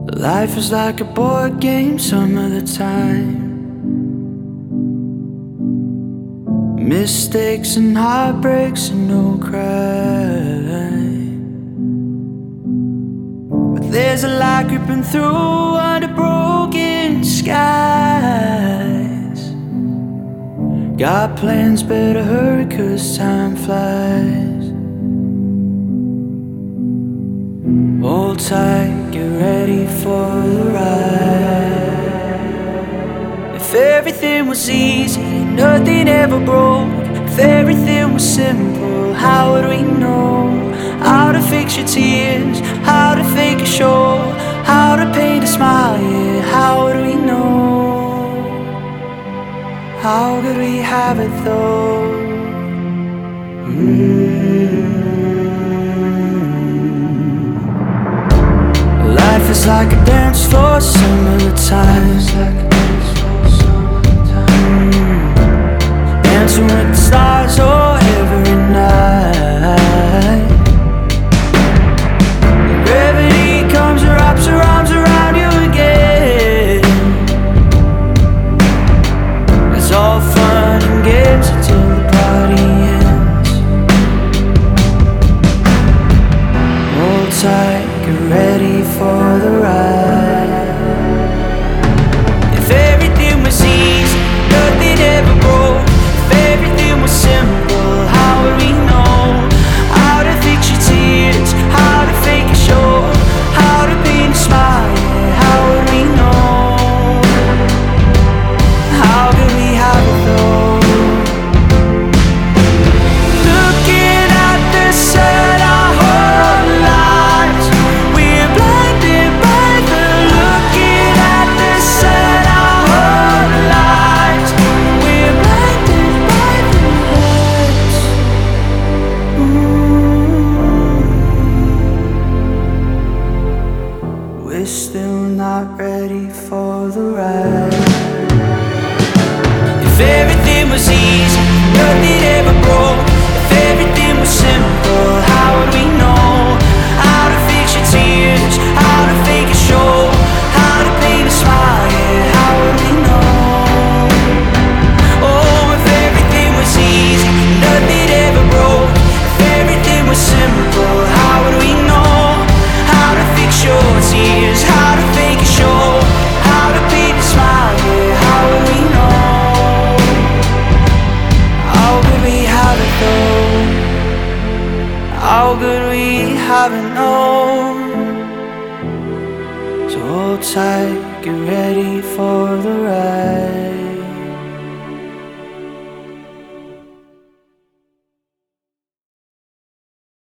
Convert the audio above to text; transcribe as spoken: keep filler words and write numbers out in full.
Life is like a board game some of the time. Mistakes and heartbreaks and no crime. But there's a light creeping through under broken skies. Got plans, better hurry 'cause time flies. Hold tight, get ready for the ride. If everything was easy, nothing ever broke. If everything was simple, how would we know? How to fix your tears, how to fake a show, how to paint a smile, yeah, how would we know? How could we have it though? Mm. Life is like a dance floor some of the time. Mm. Dancing with the stars, oh, every night. Gravity comes and wraps her arms around you again. It's all fun and games until the party ends. Hold tight, get ready for the ride. If everything was easy, nothing ever broke. If everything was simple, how would we know? How to fix your tears, how to fake a show, how to paint a smile, yeah, how would we know? How could we have it though? Looking at the sun our whole lives, we're blinded by the looking at the sun our whole lives, we're blinded by the lights. Ooh. We're still not ready for the ride. If everything was easy, nothing ever broke. If everything was simple, how would we know? How to fix your tears, how to fake a show, how to paint a smile, yeah, how would we know? Oh, if everything was easy, nothing ever broke. If everything was simple, how would we know? How to fix your tears, how to fake a show, how to paint a smile, yeah, how would we know? How could we have it though? How could we have it known? So hold tight, get ready for the ride.